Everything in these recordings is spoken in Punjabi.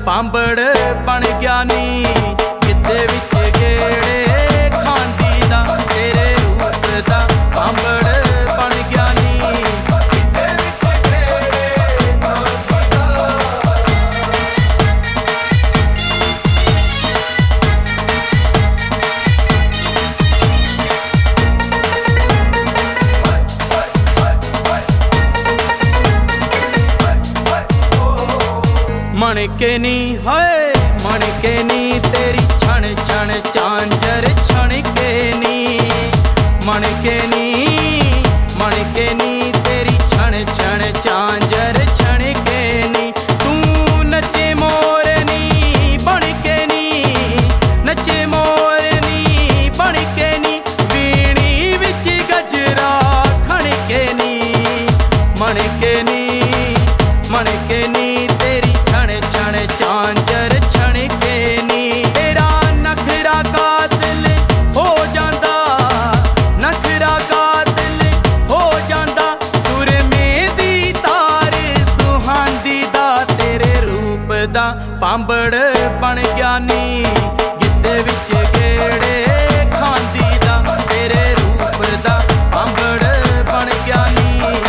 ਪਾਂਬੜ ਬਣ ਗਿਆ ਨੀ ਕਿਤੇ ਵਿੱਚ ਗੇੜੇ ਖਾਂਦੀ ਦਾ ਤੇਰੇ ਰੂਪ ਦਾ ਪਾਂਬੜ ਬਣ ਗਿਆ ਨੀ ਕਿਤੇ ਵਿੱਚ ਗੇੜੇ ਖਾਂਦੀ ਦਾ। ਮਣਕੇ ਨੀ ਹਾਏ ਮਣਕੇ ਨੀ ਤੇਰੀ ਛਣ ਛਣ ਚਾਂਜਰ ਛਣਕੇ ਨੀ ਮਣਕੇ ਨੀ ਤੇਰੀ ਛਣ ਛਣ ਚਾਂਜਰ ਛਣਕੇ ਨੀ ਤੂੰ ਨੱਚੇ ਮੋਰਨੀ ਬਣਕੇ ਨੀ ਨੱਚੇ ਮੋਰਨੀ ਬਣਕੇ ਨੀ ਵੀਣੀ ਵਿੱਚ ਗਜਰਾ ਖਣਕੇ ਨੀ ਮਣਕੇ ਨੀ ਤੇਰੀ ਚਾਂਜਰ ਛਣਕੇ ਨੀ ਤੇਰਾ ਨਖਰਾ ਕਾਤਲ ਹੋ ਜਾਂਦਾ ਨਖਰਾ ਕਾਤਲ ਹੋ ਜਾਂਦਾ ਸੁਰਮੇ ਦੀ ਤਾਰ ਸੁਹਾਂਦੀ ਦਾ ਤੇਰੇ ਰੂਪ ਦਾ ਪਾਂਬੜ ਬਣ ਗਿਆ ਨੀ ਗਿੱਧੇ ਵਿੱਚ ਗੇੜੇ ਖਾਂਦੀ ਦਾ ਤੇਰੇ ਰੂਪ ਦਾ ਪਾਂਬੜ ਬਣ ਗਿਆ ਨੀ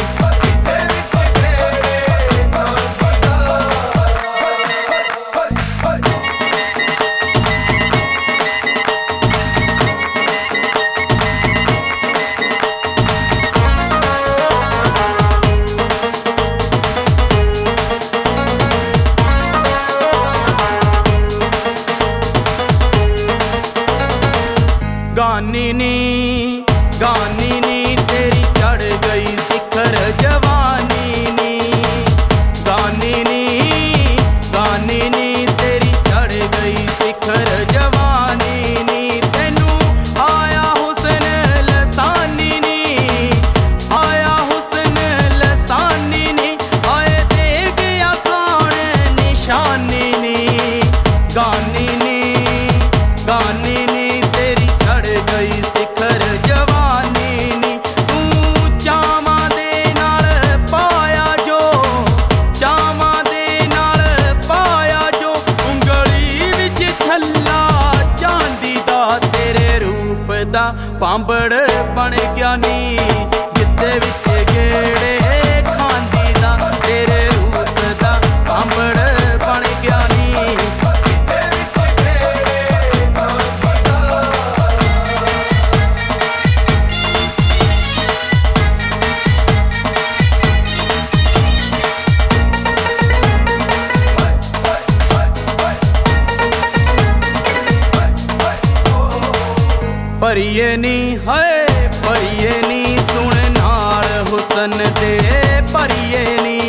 ਗਾਨੀ ਨੀ ਤੇਰੀ ਚੜ ਗਈ ਸਿਖਰ ਜਵਾਨੀ ਨੀ ਗਾਨੀ ਨੀ ਤੇਰੀ ਚੜ ਗਈ ਸਿਖਰ ਜਵਾਨੀ ਨੀ ਤੈਨੂੰ ਆਇਆ ਹੁਸਨ ਲਸਾਨੀ ਨੀ ਆਇਆ ਹੁਸਨ ਲਸਾਨੀ ਨੀ ਆਏ ਦੇ ਗਿਆ ਕੌਣ ਨਿਸ਼ਾਨੀ ਨੀ ਗਾਨੀ ਨੀ ਤੇਰੀ ਚੜ ਗਈ ਸਿਖਰ ਜਵਾਨੀ ਨੀ ਤੂੰ ਚਾਵਾਂ ਦੇ ਨਾਲ ਪਾਇਆ ਜੋ ਉਂਗਲੀ ਵਿੱਚ ਛੱਲਾ ਚਾਂਦੀ ਦਾ ਤੇਰੇ ਰੂਪ ਦਾ ਪਾਂਬੜ ਬਣ ਗਿਆ ਨੀ ਗਿੱਧੇ ਵਿੱਚ ਗੇੜੇ ਖਾਂਦੀ ਦਾ ਤੇਰੇ ਰੂਪ ਦਾ ਪਾਂਬੜ ਬਣ ਗਿਆ ਨੀ ਭਰੀਏ ਨੀ ਹਾਏ ਭਰੀਏ ਨੀ ਸੁਣ ਨਾਲ ਹੁਸਨ ਦੇ ਭਰੀਏ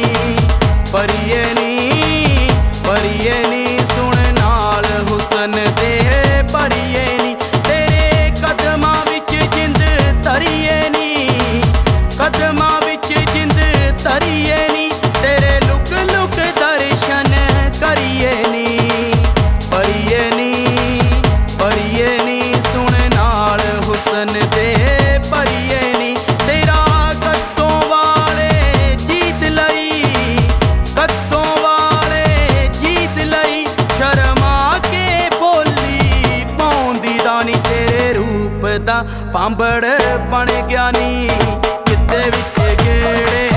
ਨੀ ਸੁਣ ਨਾਲ ਹੁਸਨ ਦੇ ਭਰੀਏ ਨੀ ਤੇਰੇ ਕਦਮਾਂ ਵਿੱਚ ਜਿੰਦ ਧਰੀਏ ਨੀ ਕਦਮਾਂ ਵਿੱਚ ਜਿੰਦ ਧਰੀਏ ਨੀ ਤੇਰੇ ਲੁਕ ਲੁਕ ਦਰਸ਼ਨ ਕਰੀਏ ਨੀ ਭਰੀਏ ਨੀ ਸੁਣ ਨਾਲ ਹੁਸਨ ਦੇ ਭਰੀਏ ਨੀ ਤੇਰਾ ਕੱਤੋਂ ਵਾਲੇ ਜੀਤ ਲਈ ਸ਼ਰਮਾ ਕੇ ਬੋਲੀ ਪਾਉਂਦੀ ਦਾ ਨੀ ਤੇਰੇ ਰੂਪ ਦਾ ਪਾਂਬੜ ਬਣ ਗਿਆ ਨੀ ਗਿੱਧੇ ਵਿੱਚ ਗੇੜੇ